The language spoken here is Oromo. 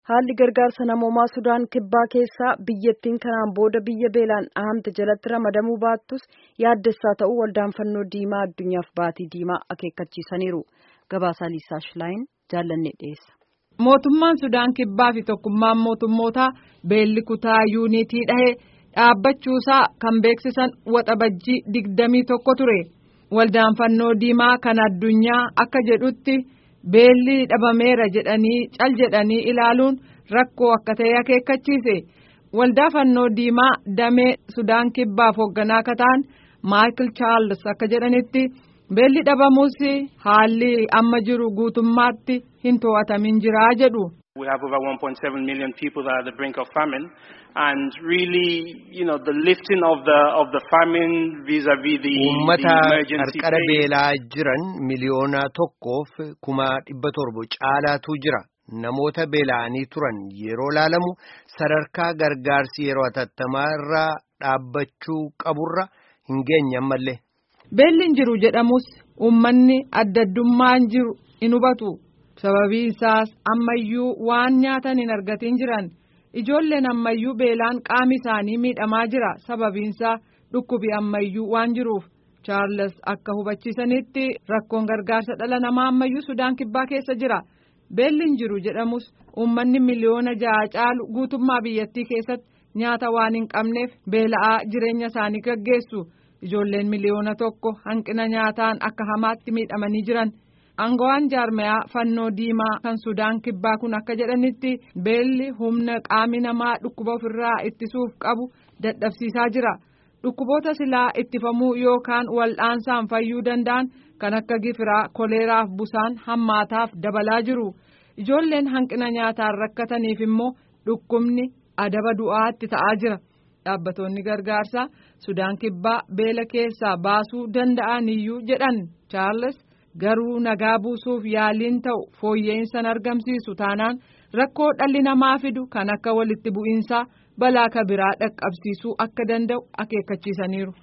Haalli gargaarsa namoomaa Sudaan kibbaa keessaa biyyattiin kanaan booda biyya beelaan dhahamte jalatti ramadamuu baattus yaaddessaa ta'uu waldaan fannoo diimaa addunyaaf baatii diimaa akeekkachiisaniiru. Gabaasaa Liisaa Shilaayin jaallannee dhiyeessa. Mootummaan Sudaan kibbaa fi tokkummaan mootummootaa beelli kutaa yuunitii dhahee dhaabbachuusaa kan beeksisan waxabajjii 21 ture. Waldaan fannoo diimaa kan addunyaa akka jedhutti beelli dhabameera jedhanii cal jedhanii ilaaluun rakkoo akka ta'e akeekkachiise. Waldaa fannoo diimaa damee Sudaan kibbaaf hoogganaa akka ta'an Michael Charles akka jedhanitti beelli dhabamuus haalli amma jiru guutummaatti hin to'atamin jira jedhu. We have over 1.7 million people that are at the brink of famine, and really, the lifting of the famine vis-a-vis the emergency qarqara beelaa jiran miliyoona tokkoof 700,000 caalaatu jira. Namoota beela'anii turan yeroo laalamu sadarkaa gargaarsi yeroo hatattamaa irraa dhaabbachuu qaburra hin geenye ammallee. Beelli hin jiru jedhamus uummanni adda addummaan jiru hin hubatu. Sababii isaas ammayyuu waan nyaatan hin argatin jiran. Ijoolleen ammayyuu beelaan qaami isaanii miidhamaa jira. Sababiinsaa dhukkubi ammayyuu waan jiruuf. Charles akka hubachiisanitti rakkoon gargaarsa dhala namaa ammayyuu Sudaan kibbaa keessa jira. Beelli hin jiru jedhamus uummanni miliyoona 6 caalu guutummaa biyyattii keessatti nyaata waan hin qabneef beela'aa jireenya isaanii gaggeessu. Ijoolleen miliyoona 1 hanqina nyaataan akka hamaatti miidhamanii jiran. Aangawaan jaarmayaa fannoo diimaa kan Sudaan kibbaa kun akka jedhanitti beelli humna qaami namaa dhukkuba ofirraa ittisuuf qabu dadhabsiisaa jira. Dhukkuboota silaa ittifamuu yookaan wal'aansaan fayyuu danda'an kan akka gifiraa, koleeraaf busaan hammaataaf dabalaa jiru. Ijoolleen hanqina nyaataan rakkataniif immoo dhukkubni adaba du'aatti ta'aa jira. Dhaabbattoonni gargaarsaa Sudaan kibbaa beela keessaa baasuu danda'aniyyuu jedhan Charles. Garuu nagaa buusuuf yaaliin ta'u fooyya'insan argamsiisu taanaan rakkoo dhalli namaa fidu kan akka walitti bu'iinsaa balaa kabiraa dhaqqabsiisuu akka danda'u akeekkachiisaniiru.